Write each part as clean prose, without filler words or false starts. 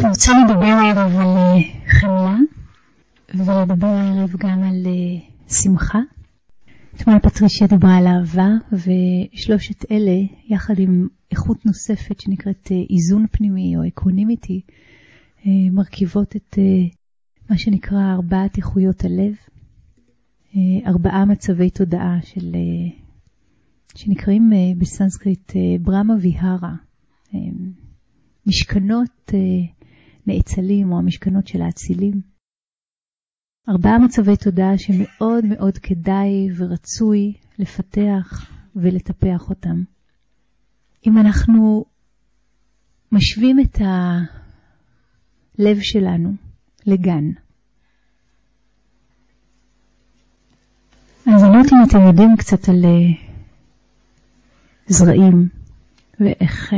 אני רוצה לדבר הערב על חמלה, ולדבר הערב גם על שמחה. אתמול פטרישיה דיברה על אהבה, ושלושת אלה, יחד עם איכות נוספת שנקראת איזון פנימי או אקונימיטי, מרכיבות את מה שנקרא 4 איכויות הלב, 4 מצבי תודעה שנקראים בסנסקריט ברמה ויהרה, משכנות נאצלים או המשכנות של האצילים. 4 מצבי תודעה שמאוד מאוד כדאי ורצוי לפתח ולטפח אותם. אם אנחנו משווים את הלב שלנו לגן, אז אני לא יודעת אם אתם יודעים קצת על זרעים ואיך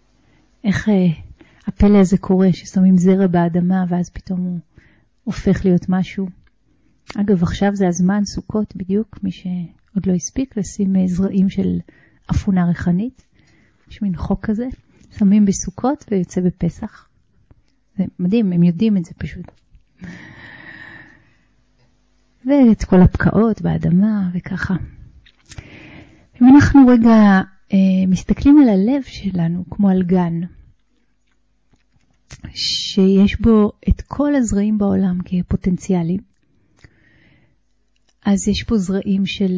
הפלא הזה קורה, ששמים זרע באדמה ואז פתאום הוא הופך להיות משהו. אגב, עכשיו זה הזמן, סוכות בדיוק, מי שעוד לא הספיק לשים זרעים של אפונה ריחנית. יש מין חוק כזה, שמים בסוכות ויוצא בפסח. זה מדהים, הם יודעים את זה פשוט. ואת כל הפקעות באדמה וככה. אם אנחנו רגע מסתכלים על הלב שלנו כמו על גן, שיש בו את כל הזרעים בעולם כפוטנציאלים, אז יש פה זרעים של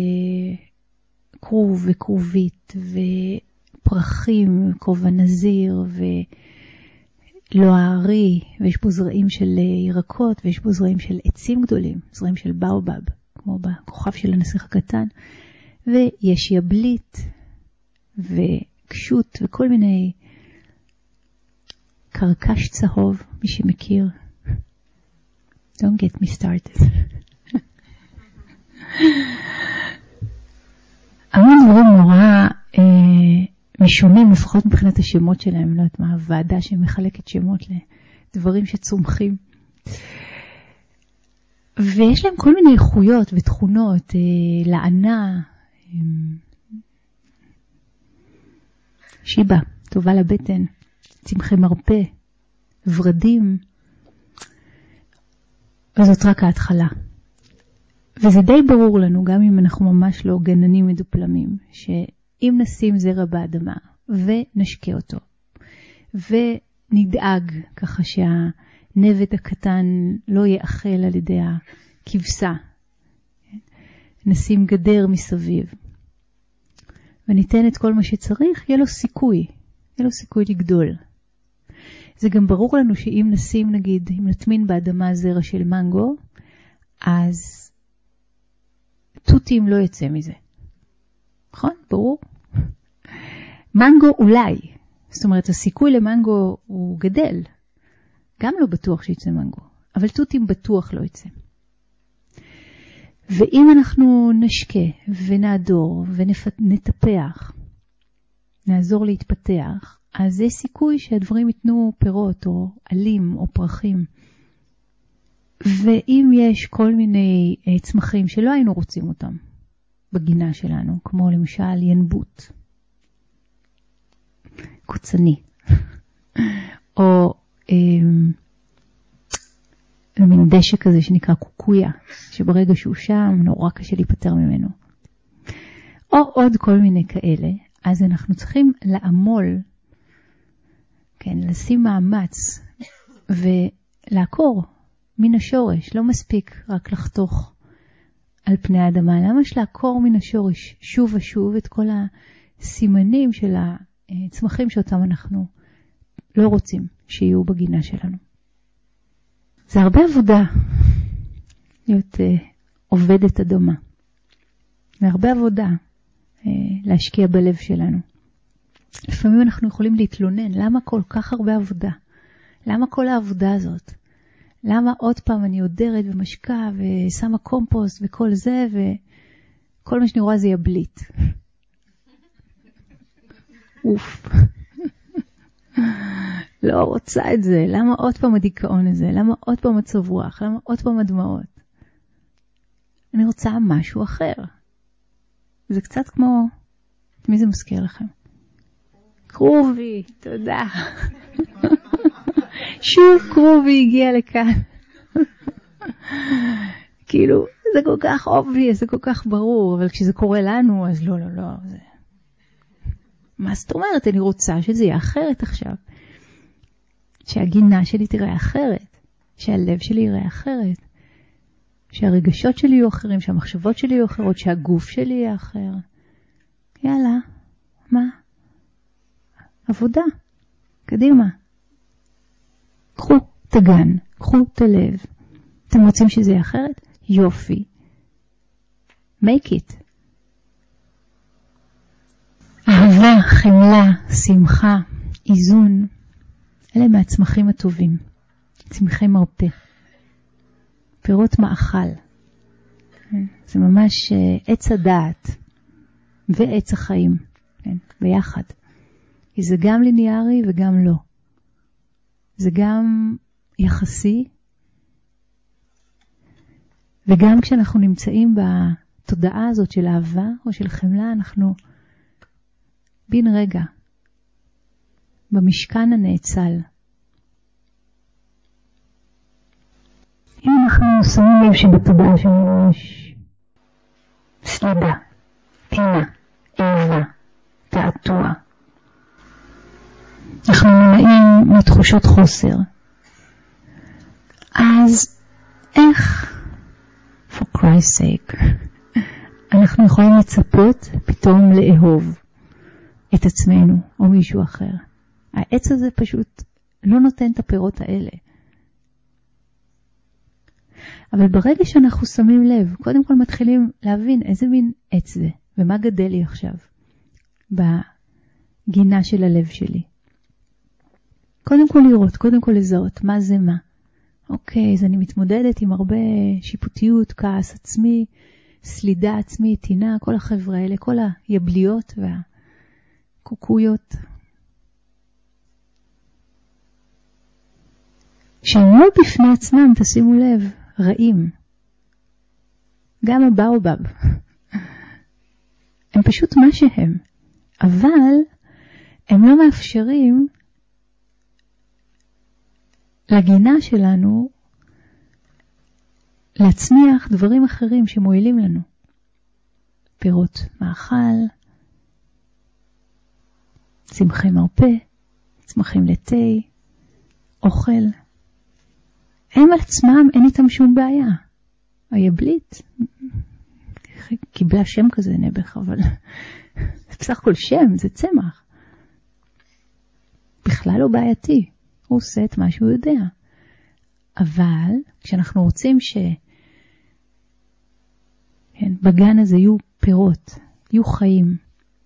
כרוב וכרובית ופרחים, כובע נזיר ולא הארי, ויש פה זרעים של ירקות, ויש פה זרעים של עצים גדולים, זרעים של באובב, כמו בכוכב של הנסיך הקטן, ויש יבלית וקשות וכל מיני קרקש צהוב, מי שמכיר. Don't get me started. המון דברים נורא משונים, לפחות מבחינת השמות שלהם. לא יודעת מה, הוועדה שמחלקת שמות לדברים שצומחים. ויש להם כל מיני איכויות ותכונות, לענה, שיבה, טובה לבטן, צמחי מרפא, ורדים, וזאת רק ההתחלה. וזה די ברור לנו, גם אם אנחנו ממש לא גננים מדופלמים, שאם נשים זרע באדמה ונשקה אותו, ונדאג ככה שהנבט הקטן לא יאכל על ידי הכבשה, נשים גדר מסביב, וניתן את כל מה שצריך, יהיה לו סיכוי לגדול. זה גם ברור לנו שאם נשים, נגיד, אם נטמין באדמה זרע של מנגו, אז תותים לא יצא מזה. נכון? ברור? מנגו אולי. זאת אומרת, הסיכוי למנגו הוא גדל. גם לא בטוח שיצא מנגו. אבל תותים בטוח לא יצא. ואם אנחנו נשקה ונעדור ונטפח, נעזור להתפתח, אז יש סיכוי שהדברים ייתנו פירות או עלים או פרחים. ואם יש כל מיני צמחים שלא היינו רוצים אותם בגינה שלנו, כמו למשל ינבוט, קוצני, או מין דשא כזה שנקרא קוקויה, שברגע שהוא שם נורא קשה להיפטר ממנו. או עוד כל מיני כאלה, אז אנחנו צריכים לעמול, כן, לשים מאמץ ולעקור מן השורש. לא מספיק רק לחתוך על פני האדמה, למה יש לעקור מן השורש שוב ושוב את כל הסימנים של הצמחים שאותם אנחנו לא רוצים שיהיו בגינה שלנו. זה הרבה עבודה להיות עובדת אדמה. זה הרבה עבודה להשקיע בלב שלנו. לפעמים אנחנו יכולים להתלונן, למה כל כך הרבה עבודה? למה כל העבודה הזאת? למה עוד פעם אני עודרת ומשקה ושמה קומפוסט וכל זה, וכל מה שאני רואה זה יבלית. אוף. לא רוצה את זה. למה עוד פעם הדיכאון הזה? למה עוד פעם מצב רוח? למה עוד פעם הדמעות? אני רוצה משהו אחר. זה קצת כמו, את מי זה מזכיר לכם? קרובי, תודה. שוב קרובי הגיע לכאן. כאילו, זה כל כך obvious, זה כל כך ברור, אבל כשזה קורה לנו, אז לא. זה... מה זאת אומרת? אני רוצה שזה יהיה אחרת עכשיו. שהגינה שלי תראה אחרת. שהלב שלי יראה אחרת. שהרגשות שלי יהיו אחרים, שהמחשבות שלי יהיו אחרות, שהגוף שלי יהיה אחר. יאללה, מה? עבודה. קדימה. קחו את הגן, קחו את הלב. אתם רוצים שזה יהיה אחרת? יופי. make it. אהבה, חמלה, שמחה, איזון. אלה מהצמחים הטובים. צמחי מרפא. פירות מאכל. זה ממש עץ הדעת ועץ החיים. כן, ביחד. זה גם ליניארי וגם לא. זה גם יחסי. וגם כשאנחנו נמצאים בתודעה הזאת של אהבה או של חמלה, אנחנו בין רגע במשכן הנאצל. אם אנחנו שמים לב שבתודעה שלנו יש סלידה, פינה, אהבה, תעתוע, אנחנו נמנעים מתחושות חוסר, אז איך, for Christ's sake, אנחנו יכולים לצפות פתאום לאהוב את עצמנו או מישהו אחר? העץ הזה פשוט לא נותן את הפירות האלה. אבל ברגע שאנחנו שמים לב, קודם כל מתחילים להבין איזה מין עץ זה, ומה גדל לי עכשיו בגינה של הלב שלי. קודם כל לראות, קודם כל לזהות, מה זה מה. אוקיי, אז אני מתמודדת עם הרבה שיפוטיות, כעס עצמי, סלידה עצמי, טינה, כל החברה האלה, כל היבליות והקוקויות. שהם לא בפני עצמם, תשימו לב, רעים. גם הבאובב. הם פשוט מה שהם. אבל הם לא מאפשרים לגינה שלנו להצמיח דברים אחרים שמועילים לנו. פירות מאכל, צמחי מרפא, צמחים לתה, אוכל. הם על עצמם אין איתם שום בעיה. היבלית קיבלה שם כזה נבח, אבל זה בסך הכל שם, זה צמח. בכלל לא בעייתי. הוא עושה את מה שהוא יודע. אבל כשאנחנו רוצים בגן הזה יהיו פירות, יהיו חיים,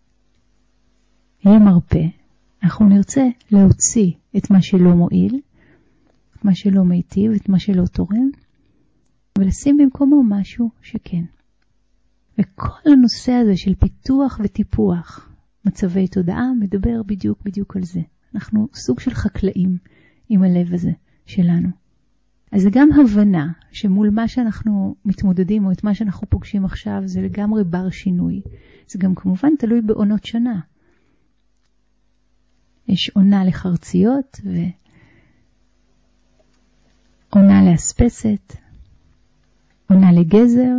יהיה מרפא, אנחנו נרצה להוציא את מה שלא מועיל, את מה שלא מיטיב, את מה שלא תורם, ולשים במקומו משהו שכן. וכל הנושא הזה של פיתוח וטיפוח מצבי תודעה מדבר בדיוק על זה. אנחנו סוג של חקלאים עם הלב הזה שלנו. אז זה גם הבנה שמול מה שאנחנו מתמודדים או את מה שאנחנו פוגשים עכשיו זה לגמרי בר שינוי. זה גם כמובן תלוי בעונות שנה. יש עונה לחרציות ועונה לאספסת, עונה לגזר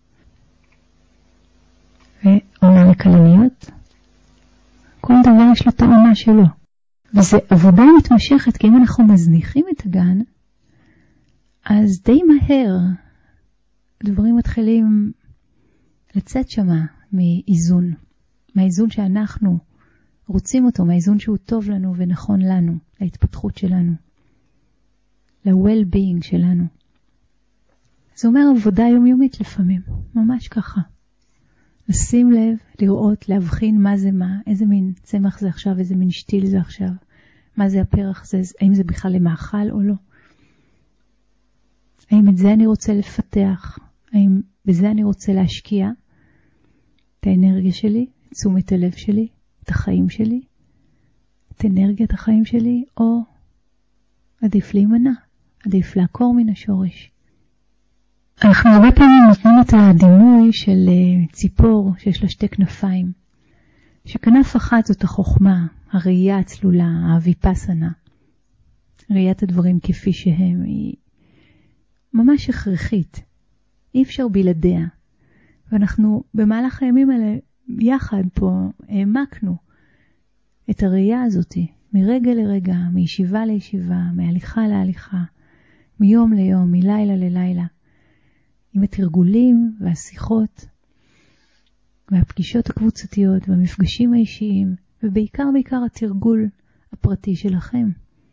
ועונה לקלניות. כל דבר יש לו את העונה שלו. וזו עבודה מתמשכת, כי אם אנחנו מזניחים את הגן, אז די מהר דברים מתחילים לצאת שמה מאיזון. מהאיזון שאנחנו רוצים אותו, מהאיזון שהוא טוב לנו ונכון לנו, להתפתחות שלנו, ל-well-being שלנו. זה אומר עבודה יומיומית לפעמים, ממש ככה. לשים לב, לראות, להבחין מה זה מה, איזה מין צמח זה עכשיו, איזה מין שתיל זה עכשיו, מה זה הפרח זה, האם זה בכלל למאכל או לא. האם את זה אני רוצה לפתח, האם בזה אני רוצה להשקיע את האנרגיה שלי, את תשומת הלב שלי, את החיים שלי, את אנרגיית החיים שלי, או עדיף להימנע, עדיף לעקור מן השורש. אנחנו הרבה פעמים נותנים את הדימוי של ציפור שיש לה שתי כנפיים. שכנף אחת זאת החוכמה, הראייה הצלולה, הוויפסנה. ראיית הדברים כפי שהם היא ממש הכרחית. אי אפשר בלעדיה. ואנחנו במהלך הימים האלה יחד פה העמקנו את הראייה הזאת מרגע לרגע, מישיבה לישיבה, מהליכה להליכה, מיום ליום, מלילה ללילה, עם התרגולים והשיחות והפגישות הקבוצתיות והמפגשים האישיים, ובעיקר התרגול הפרטי שלכם.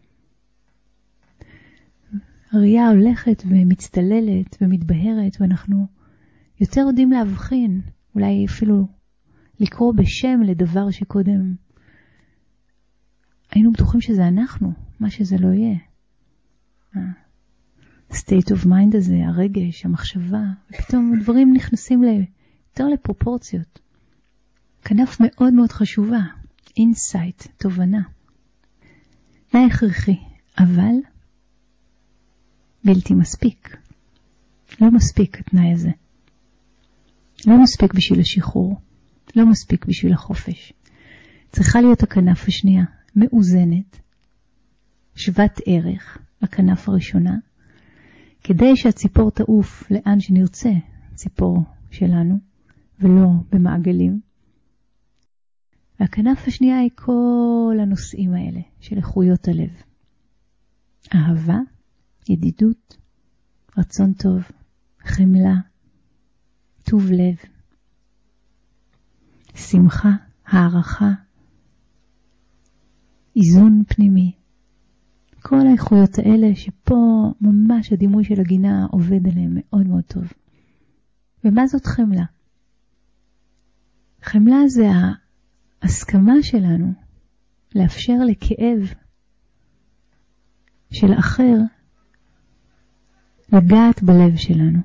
הראייה הולכת ומצטללת ומתבהרת, ואנחנו יותר יודעים להבחין, אולי אפילו לקרוא בשם לדבר שקודם היינו בטוחים שזה אנחנו, מה שזה לא יהיה. state of mind הזה, הרגש, המחשבה, ופתאום הדברים נכנסים יותר לפרופורציות. כנף מאוד מאוד חשובה, insight, תובנה. תנאי הכרחי, אבל בלתי מספיק. לא מספיק התנאי הזה. לא מספיק בשביל השחרור. לא מספיק בשביל החופש. צריכה להיות הכנף השנייה, מאוזנת, שוות ערך, הכנף הראשונה, כדי שהציפור תעוף לאן שנרצה, ציפור שלנו, ולא במעגלים. והכנף השנייה היא כל הנושאים האלה של איכויות הלב. אהבה, ידידות, רצון טוב, חמלה, טוב לב, שמחה, הערכה, איזון פנימי. כל האיכויות האלה שפה ממש הדימוי של הגינה עובד עליהם מאוד מאוד טוב. ומה זאת חמלה? חמלה זה ההסכמה שלנו לאפשר לכאב של אחר לגעת בלב שלנו.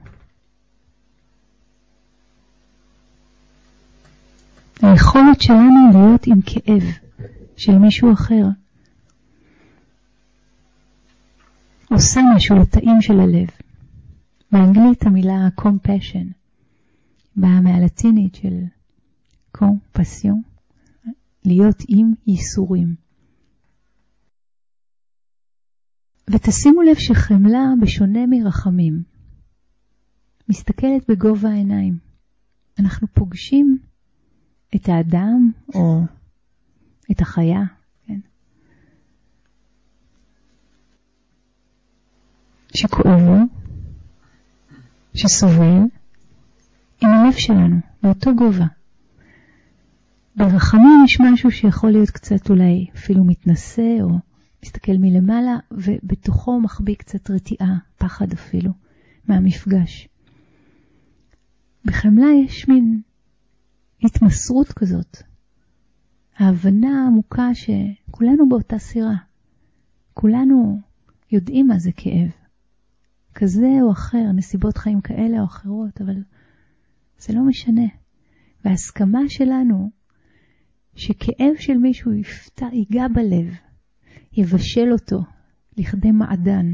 היכולת שלנו להיות עם כאב של מישהו אחר עושה משהו לתאים של הלב. באנגלית המילה compassion באה מהלטינית של compassion, להיות עם ייסורים. ותשימו לב שחמלה בשונה מרחמים מסתכלת בגובה העיניים. אנחנו פוגשים את האדם או את החיה, כן? שכואב לו, שסובל, עם הלב שלנו, באותו גובה. ברחמים יש משהו שיכול להיות קצת אולי אפילו מתנשא או מסתכל מלמעלה, ובתוכו מחביא קצת רתיעה, פחד אפילו, מהמפגש. בחמלה יש מין התמסרות כזאת. ההבנה העמוקה שכולנו באותה סירה. כולנו יודעים מה זה כאב. כזה או אחר, נסיבות חיים כאלה או אחרות, אבל זה לא משנה. וההסכמה שלנו שכאב של מישהו ייגע בלב, יבשל אותו לכדי מעדן.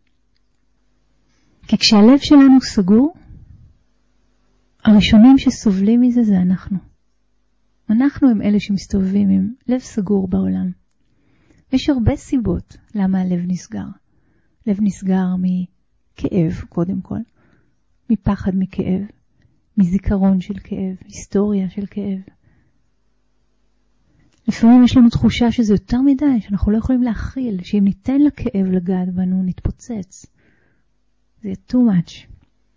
כי כשהלב שלנו סגור, הראשונים שסובלים מזה זה אנחנו. אנחנו הם אלה שמסתובבים עם לב סגור בעולם. יש הרבה סיבות למה הלב נסגר. לב נסגר מכאב קודם כל, מפחד מכאב, מזיכרון של כאב, היסטוריה של כאב. לפעמים יש לנו תחושה שזה יותר מדי, שאנחנו לא יכולים להכיל, שאם ניתן לכאב לגעת בנו נתפוצץ. זה too much.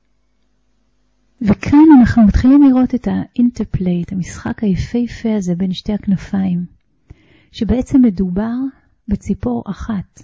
וכאן אנחנו מתחילים לראות את האינטרפליי, את המשחק היפהפה הזה בין שתי הכנפיים, שבעצם מדובר בציפור אחת.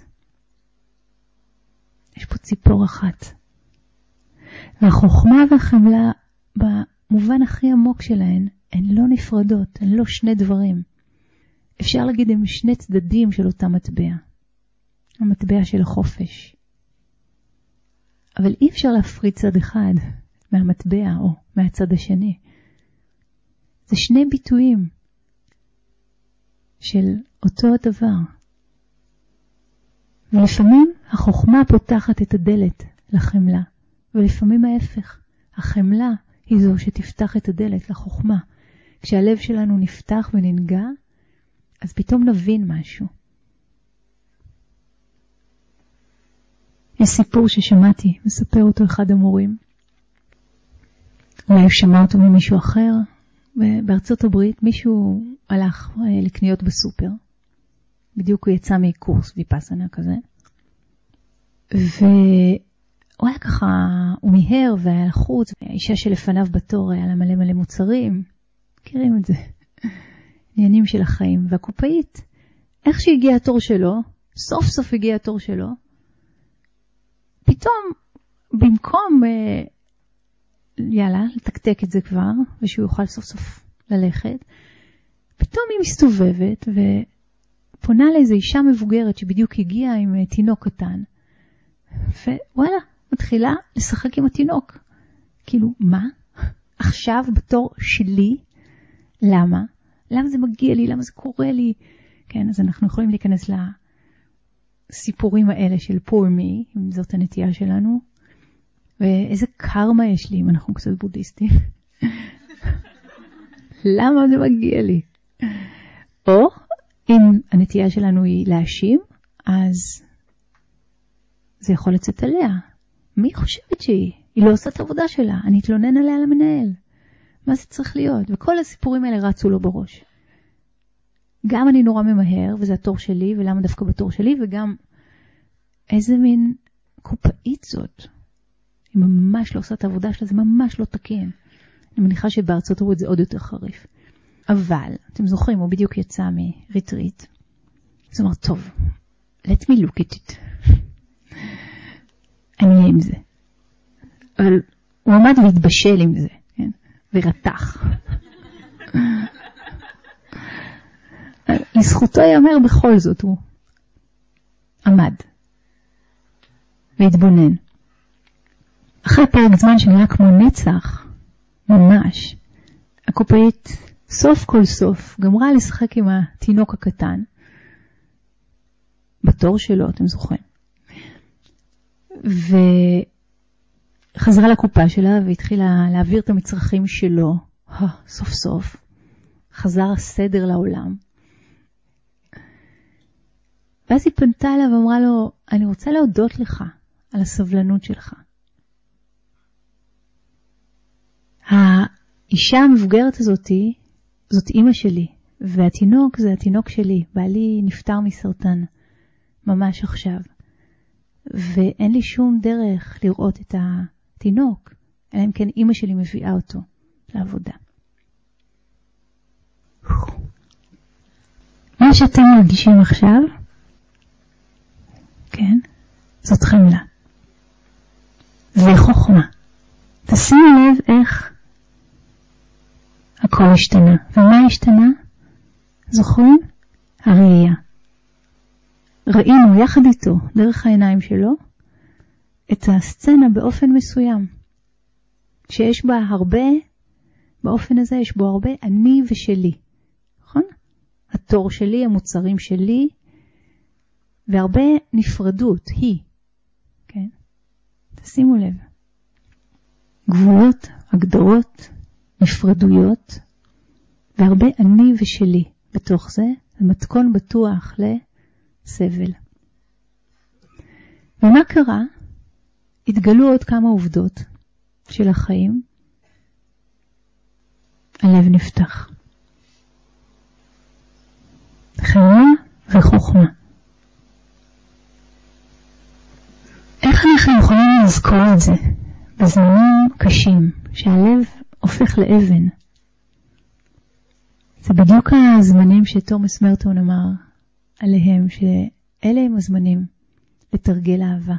יש פה ציפור אחת. והחוכמה והחמלה במובן הכי עמוק שלהן, הן לא נפרדות, הן לא שני דברים. אפשר להגיד הם שני צדדים של אותה מטבע. המטבע של החופש. אבל אי אפשר להפריד צד אחד מהמטבע או מהצד השני. זה שני ביטויים של אותו הדבר. ולפעמים החוכמה פותחת את הדלת לחמלה, ולפעמים ההפך. החמלה היא זו שתפתח את הדלת לחוכמה. כשהלב שלנו נפתח וננגע, אז פתאום נבין משהו. יש סיפור ששמעתי, מספר אותו אחד המורים. אולי הוא שמע אותו ממישהו אחר. בארצות הברית מישהו הלך לקניות בסופר. בדיוק הוא יצא מקורס ויפאסנה כזה. והוא היה ככה, הוא מיהר והיה לחוץ. האישה שלפניו בתור היה לה מלא מוצרים. מכירים את זה. עניינים של החיים. והקופאית, איך שהגיע התור שלו, סוף סוף הגיע התור שלו, פתאום במקום לתקתק את זה כבר, ושהוא יוכל סוף סוף ללכת, פתאום היא מסתובבת ופונה לאיזו אישה מבוגרת שבדיוק הגיעה עם תינוק קטן, ווואלה, מתחילה לשחק עם התינוק. כאילו, מה? עכשיו בתור שלי? למה? למה זה מגיע לי? למה זה קורה לי? כן, אז אנחנו יכולים להיכנס לסיפורים האלה של poor me, אם זאת הנטייה שלנו, ואיזה קרמה יש לי אם אנחנו קצת בודהיסטים. למה זה מגיע לי? או אם הנטייה שלנו היא להאשים, אז זה יכול לצאת עליה. מי חושבת שהיא? היא לא עושה את העבודה שלה. אני אתלונן עליה למנהל. מה זה צריך להיות? וכל הסיפורים האלה רצו לו בראש. גם אני נורא ממהר, וזה התור שלי, ולמה דווקא בתור שלי, וגם איזה מין קופאית זאת. היא ממש לא עושה את העבודה שלה, זה ממש לא תקין. אני מניחה שבארצות הברית זה עוד יותר חריף. אבל, אתם זוכרים, הוא בדיוק יצא מריטריט. זאת אומרת, טוב, let me look at it. אני אהיה עם זה. אבל הוא עמד והתבשל עם זה, כן? ורתח. לזכותו יאמר בכל זאת, הוא עמד והתבונן. אחרי פרק זמן שנראה כמו נצח, ממש, הקופאית סוף כל סוף גמרה לשחק עם התינוק הקטן, בתור שלו, אתם זוכרים. וחזרה לקופה שלה והתחילה להעביר את המצרכים שלו. סוף סוף חזר הסדר לעולם. ואז היא פנתה אליו ואמרה לו, אני רוצה להודות לך על הסבלנות שלך. האישה המבוגרת הזאת, זאת אמא שלי, והתינוק זה התינוק שלי. בעלי נפטר מסרטן ממש עכשיו. ואין לי שום דרך לראות את התינוק, אלא אם כן אמא שלי מביאה אותו לעבודה. מה שאתם מרגישים עכשיו, כן, זאת חמלה. זה חוכמה. תשימו לב איך הכל השתנה. ומה השתנה? זוכרים? הראייה. ראינו יחד איתו, דרך העיניים שלו, את הסצנה באופן מסוים. שיש בה הרבה, באופן הזה יש בו הרבה אני ושלי. נכון? התור שלי, המוצרים שלי, והרבה נפרדות, היא. כן? תשימו לב. גבולות, הגדרות, נפרדויות, והרבה אני ושלי. בתוך זה, זה מתכון בטוח לסבל. ומה קרה? התגלו עוד כמה עובדות של החיים. הלב נפתח. חמלה וחוכמה. איך אנחנו יכולים לזכור את זה בזמנים קשים, שהלב הופך לאבן? זה בדיוק הזמנים שתומאס מרטון אמר עליהם, שאלה הם הזמנים לתרגל אהבה,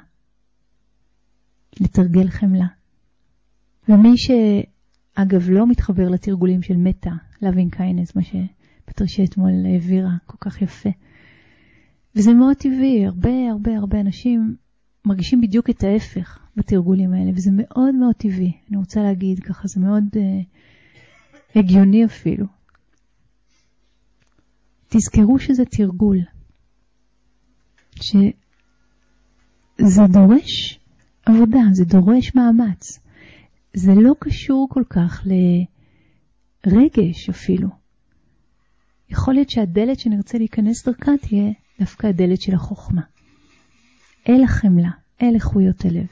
לתרגל חמלה. ומי שאגב לא מתחבר לתרגולים של מטה, loving kindness, מה שפטרישיה אתמול העבירה כל כך יפה. וזה מאוד טבעי, הרבה אנשים מרגישים בדיוק את ההפך בתרגולים האלה, וזה מאוד מאוד טבעי. אני רוצה להגיד ככה, זה מאוד הגיוני אפילו. תזכרו שזה תרגול, שזה דורש עבודה, זה דורש מאמץ. זה לא קשור כל כך לרגש אפילו. יכול להיות שהדלת שנרצה להיכנס דרכה תהיה דווקא הדלת של החוכמה. אל החמלה, אל איכויות הלב.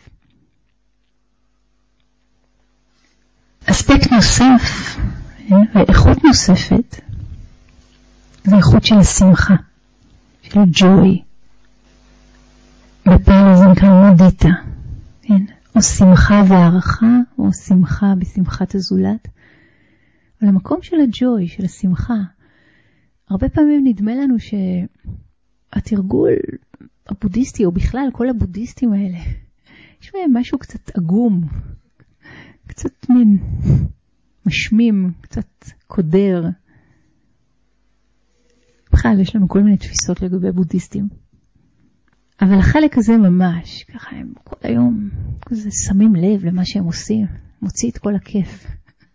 אספקט נוסף, ואיכות נוספת, זה איכות של השמחה, של הג'וי. בפעם זה נקרא מודיטה, או שמחה והערכה, או שמחה בשמחת הזולת. אבל המקום של הג'וי, של השמחה, הרבה פעמים נדמה לנו שהתרגול הבודהיסטי, או בכלל כל הבודהיסטים האלה, יש בהם משהו קצת עגום, קצת מין משמים, קצת קודר. בכלל יש לנו כל מיני תפיסות לגבי בודהיסטים. אבל החלק הזה ממש, ככה הם כל היום כזה שמים לב למה שהם עושים, מוציא את כל הכיף.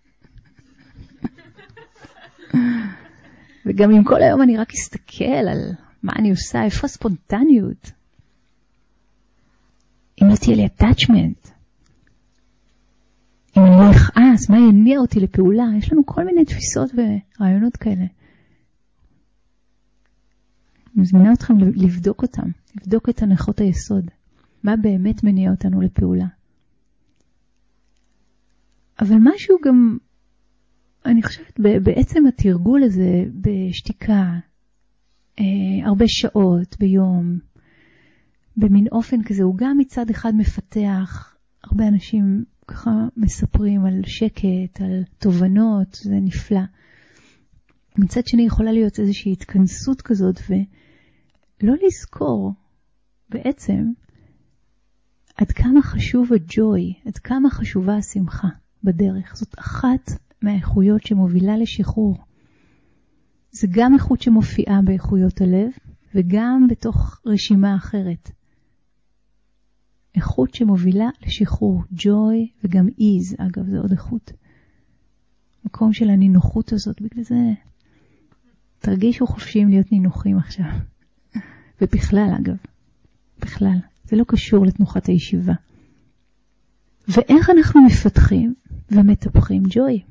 וגם אם כל היום אני רק אסתכל על מה אני עושה, איפה הספונטניות? אם לא תהיה לי attachment, אם אני לא אכעס, מה יניע אותי לפעולה? יש לנו כל מיני תפיסות ורעיונות כאלה. אני מזמינה אתכם לבדוק אותם, לבדוק את הנחות היסוד. מה באמת מניע אותנו לפעולה? אבל משהו גם, אני חושבת, בעצם התרגול הזה בשתיקה, הרבה שעות ביום, במין אופן כזה, הוא גם מצד אחד מפתח, הרבה אנשים ככה מספרים על שקט, על תובנות, זה נפלא. מצד שני יכולה להיות איזושהי התכנסות כזאת, ולא לזכור בעצם עד כמה חשוב הג'וי, עד כמה חשובה השמחה בדרך. זאת אחת מהאיכויות שמובילה לשחרור. זה גם איכות שמופיעה באיכויות הלב, וגם בתוך רשימה אחרת. איכות שמובילה לשחרור, ג'וי וגם איז, אגב זה עוד איכות. מקום של הנינוחות הזאת, בגלל זה תרגישו חופשיים להיות נינוחים עכשיו. ובכלל אגב, בכלל, זה לא קשור לתנוחת הישיבה. ואיך אנחנו מפתחים ומטפחים ג'וי?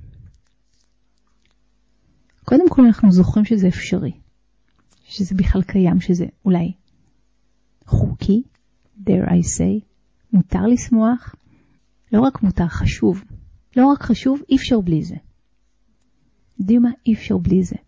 קודם כל אנחנו זוכרים שזה אפשרי, שזה בכלל קיים, שזה אולי חוקי, dare I say, מותר לשמוח, לא רק מותר, חשוב. לא רק חשוב, אי אפשר בלי זה. יודעים מה? אי אפשר בלי זה.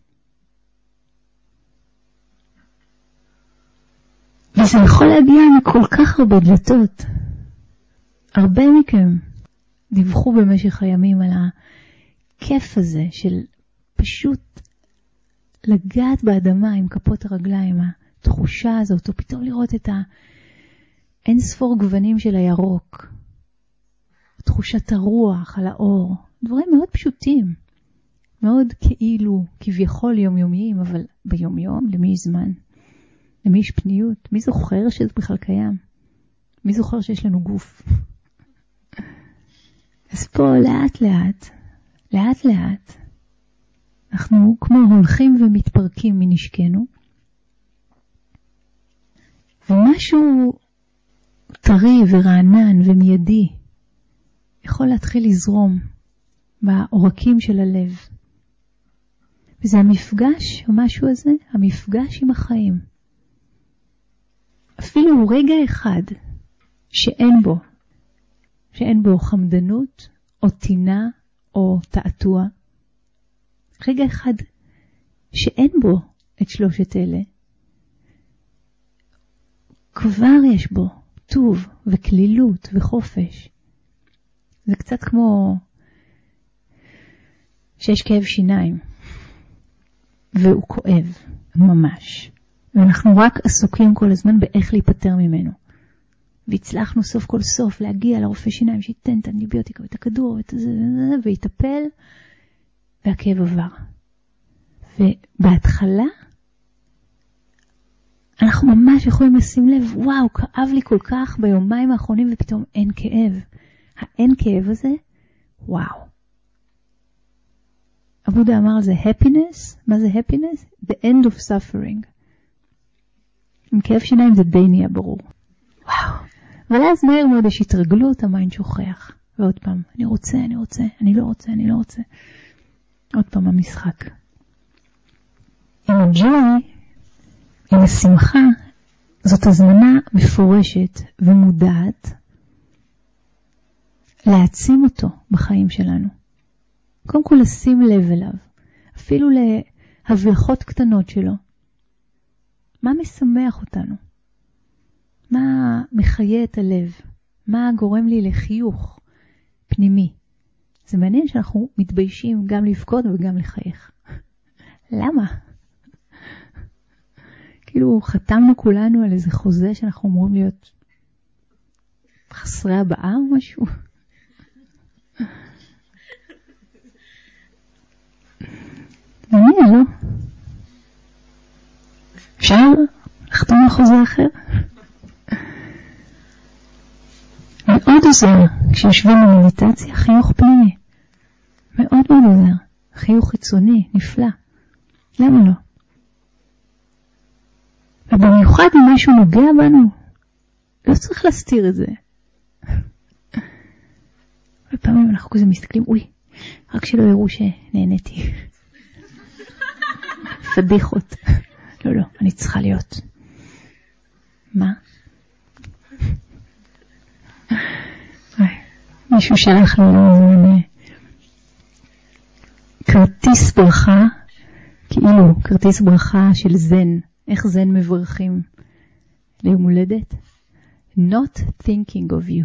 וזה יכול להגיע מכל כך הרבה דלתות. הרבה מכם דיווחו במשך הימים על הכיף הזה של פשוט לגעת באדמה עם כפות הרגליים, התחושה הזאת, או פתאום לראות את אין ספור גוונים של הירוק, תחושת הרוח על האור, דברים מאוד פשוטים, מאוד כאילו, כביכול יומיומיים, אבל ביומיום, למי יש זמן? למי יש פניות? מי זוכר שזה בכלל קיים? מי זוכר שיש לנו גוף? אז פה לאט לאט, אנחנו כמו הולכים ומתפרקים מנשקנו, ומשהו טרי ורענן ומיידי יכול להתחיל לזרום בעורקים של הלב. וזה המפגש, המשהו הזה, המפגש עם החיים. אפילו רגע אחד שאין בו חמדנות או טינה או תעתוע. רגע אחד שאין בו את שלושת אלה. כבר יש בו טוב וכלילות וחופש. זה קצת כמו שיש כאב שיניים והוא כואב ממש, ואנחנו רק עסוקים כל הזמן באיך להיפטר ממנו, והצלחנו סוף כל סוף להגיע לרופא שיניים שייתן את האנטיביוטיקה ואת הכדור ויטפל, והכאב עבר. ובהתחלה אנחנו ממש יכולים לשים לב, וואו, כאב לי כל כך ביומיים האחרונים, ופתאום אין כאב. האין כאב הזה, וואו. הבודה אמר על זה happiness. מה זה happiness? The end of suffering. עם כאב שיניים זה די נהיה ברור. וואו. אבל אז מהר מאוד יש התרגלות, המיינד שוכח. ועוד פעם, אני רוצה, אני לא רוצה. עוד פעם המשחק. עם הג'וי, עם השמחה, זאת הזמנה מפורשת ומודעת להעצים אותו בחיים שלנו. קודם כל לשים לב אליו, אפילו להבלחות קטנות שלו. מה משמח אותנו? מה מחיה את הלב? מה גורם לי לחיוך פנימי? זה מעניין שאנחנו מתביישים גם לבכות וגם לחייך. למה? כאילו חתמנו כולנו על איזה חוזה שאנחנו אמורים להיות חסרי הבאה או משהו. מעניין, לא? אפשר לחתום על חוזה אחר? מאוד עוזר כשיושבים במדיטציה חיוך פנימי. מאוד מאוד עוזר. חיוך חיצוני, נפלא. למה לא? ובמיוחד אם משהו נוגע בנו, לא צריך להסתיר את זה. בפעמים אנחנו כזה מסתכלים, אוי, רק שלא יראו שנהניתי. פדיחות. לא, לא, אני צריכה להיות. מה? מישהו שלח לנו כרטיס ברכה, כאילו כרטיס ברכה של זן. איך זן מברכים ליום הולדת? Not thinking of you.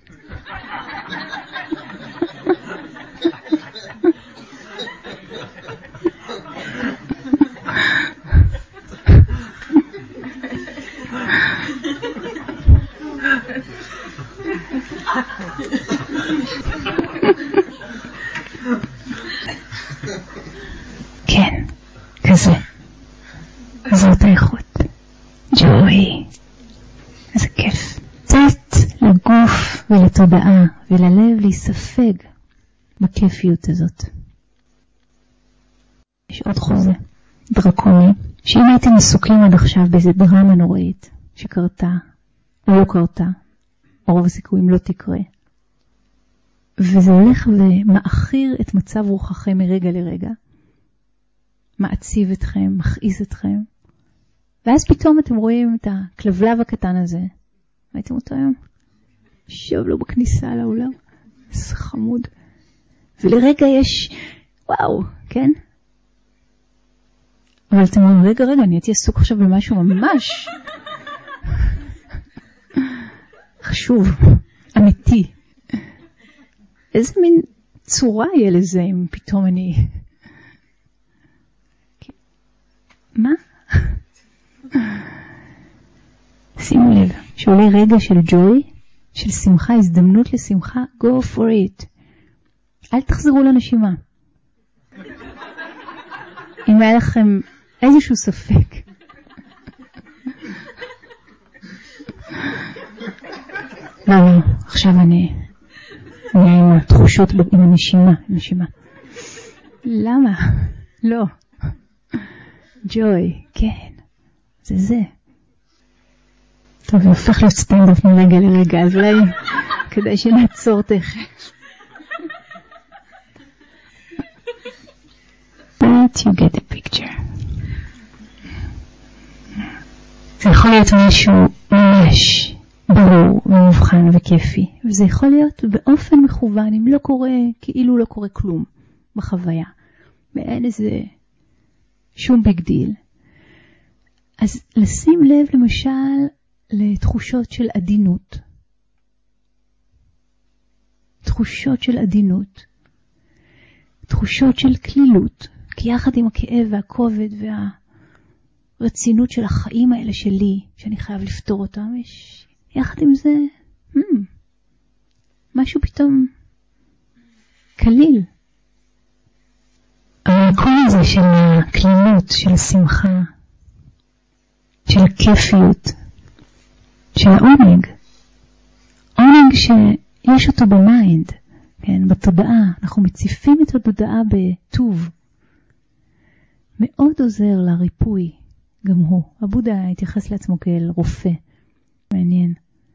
כן, כזה. זאת האיכות. ג'וי. איזה כיף. קצת לגוף ולתודעה וללב להיספג בכיפיות הזאת. יש עוד חוזה, דרקוני, שאם הייתם עסוקים עד עכשיו באיזה דרמה נוראית שקרתה או לא קרתה, או רוב הסיכויים לא תקרה, וזה הולך ומאחיר את מצב רוחכם מרגע לרגע, מעציב אתכם, מכעיס אתכם, ואז פתאום אתם רואים את הכלבלב הקטן הזה. ראיתם אותו היום? שוב לו בכניסה לעולם. זה חמוד. ולרגע יש, וואו, כן? אבל אתם אומרים, רגע, אני הייתי עסוק עכשיו במשהו ממש חשוב, אמיתי. איזה מין צורה יהיה לזה אם פתאום אני... מה? שימו לב, שעולה רגע של ג'וי, של שמחה, הזדמנות לשמחה, go for it. אל תחזרו לנשימה. אם היה לכם איזשהו ספק. לא, עכשיו אני עם התחושות, עם הנשימה. למה? לא. ג'וי, כן. זה. טוב, זה הופך להיות סטנדאפ מרגע לרגע, אז אולי כדאי שנעצור תכף. But you get the picture. זה יכול להיות משהו ממש ברור ומובחן וכיפי, וזה יכול להיות באופן מכוון, אם לא קורה, כאילו לא קורה כלום בחוויה. ואין איזה שום ביג דיל. אז לשים לב למשל לתחושות של עדינות. תחושות של עדינות. תחושות של כלילות. כי יחד עם הכאב והכובד והרצינות של החיים האלה שלי, שאני חייב לפתור אותם, יש יחד עם זה משהו פתאום קליל. המקום הזה של הכלילות, של השמחה, של הכיפיות, של העונג. עונג שיש אותו במיינד, כן, בתודעה. אנחנו מציפים את התודעה בטוב. מאוד עוזר לריפוי, גם הוא. הבודה התייחס לעצמו כאל רופא. מעניין.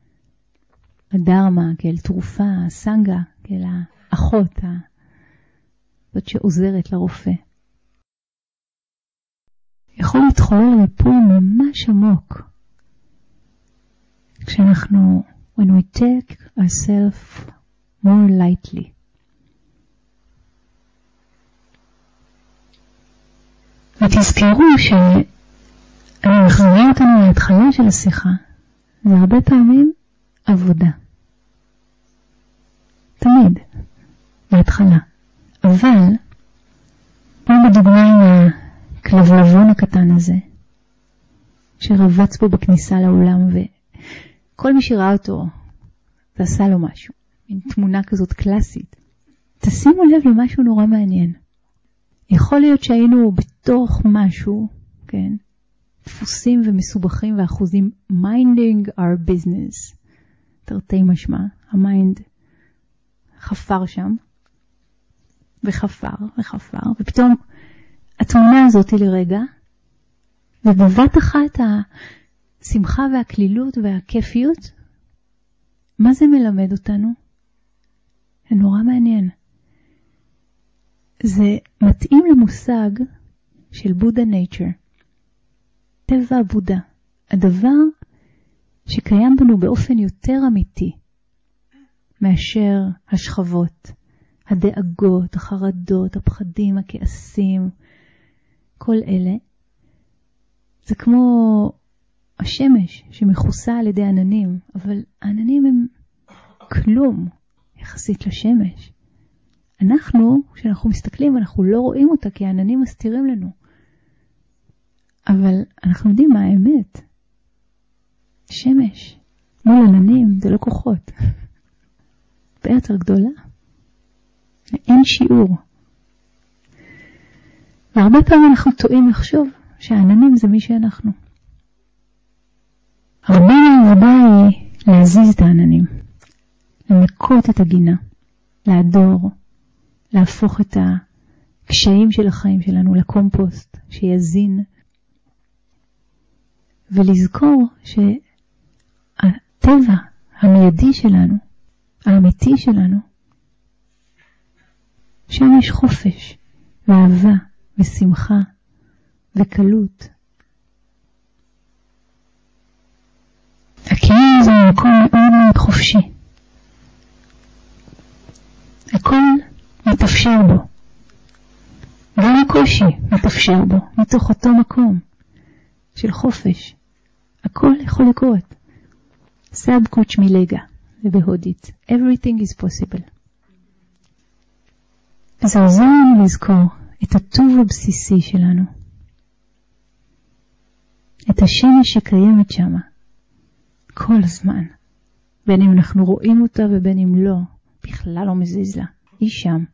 הדרמה כאל תרופה, הסנגה כאל האחות, זאת שעוזרת לרופא. יכול להתחולל ריפוי ממש עמוק כשאנחנו, when we take ourselves more lightly. ותזכרו שאני מחזירה אותנו להתחלה של השיחה. זה הרבה פעמים עבודה. תמיד. בהתחלה. אבל, כמו בדוגמה עם הכלבלבון הקטן הזה, שרבץ פה בכניסה לעולם, וכל מי שראה אותו, זה עשה לו משהו. מין תמונה כזאת קלאסית. תשימו לב למשהו נורא מעניין. יכול להיות שהיינו בתוך משהו, כן, דפוסים ומסובכים ואחוזים, minding our business, תרתי משמע, המיינד חפר שם, וחפר, ופתאום התמונה הזאת היא לרגע, ובבת אחת השמחה והכלילות והכיפיות, מה זה מלמד אותנו? זה נורא מעניין. זה מתאים למושג של בודה נייצ'ר. טבע הבודה. הדבר שקיים בנו באופן יותר אמיתי מאשר השכבות, הדאגות, החרדות, הפחדים, הכעסים, כל אלה. זה כמו השמש שמכוסה על ידי עננים, אבל העננים הם כלום יחסית לשמש. אנחנו, כשאנחנו מסתכלים, אנחנו לא רואים אותה כי העננים מסתירים לנו. אבל אנחנו יודעים מה האמת. שמש מול עננים זה לא כוחות. ביותר גדולה. אין שיעור. והרבה פעמים אנחנו טועים לחשוב שהעננים זה מי שאנחנו. הרבה מהעבודה היא להזיז את העננים. לנקות את הגינה. להדור. להפוך את הקשיים של החיים שלנו לקומפוסט שיזין. ולזכור שהטבע המיידי שלנו, האמיתי שלנו, שם יש חופש ואהבה ושמחה וקלות. הקיום זה מקום מאוד מאוד חופשי. הכל מתאפשר בו. גם הקושי מתאפשר בו, מתוך אותו מקום של חופש. הכל יכול לקרות. סאב קוץ' מלגה, זה בהודית. Everything is possible. אז עוזר לנו לזכור את הטוב הבסיסי שלנו. את השמש שקיימת שמה. כל הזמן. בין אם אנחנו רואים אותה ובין אם לא. בכלל לא מזיז לה. היא שם.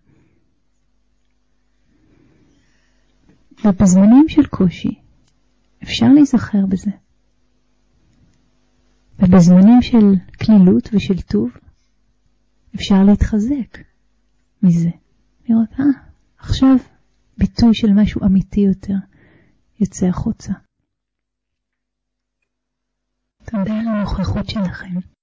ובזמנים של קושי אפשר להיזכר בזה. ובזמנים של כלילות ושל טוב אפשר להתחזק מזה. לראות, עכשיו ביטוי של משהו אמיתי יותר יוצא החוצה. תודה על הנוכחות שלכם.